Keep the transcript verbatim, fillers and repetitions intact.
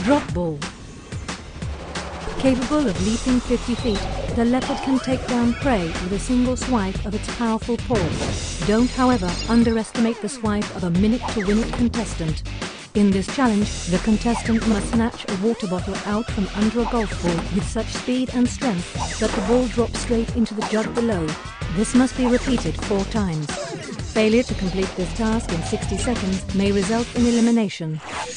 Drop ball. Capable of leaping fifty feet, the leopard can take down prey with a single swipe of its powerful paw. Don't, however, underestimate the swipe of a minute-to-win-it contestant. In this challenge, the contestant must snatch a water bottle out from under a golf ball with such speed and strength that the ball drops straight into the jug below. This must be repeated four times. Failure to complete this task in sixty seconds may result in elimination.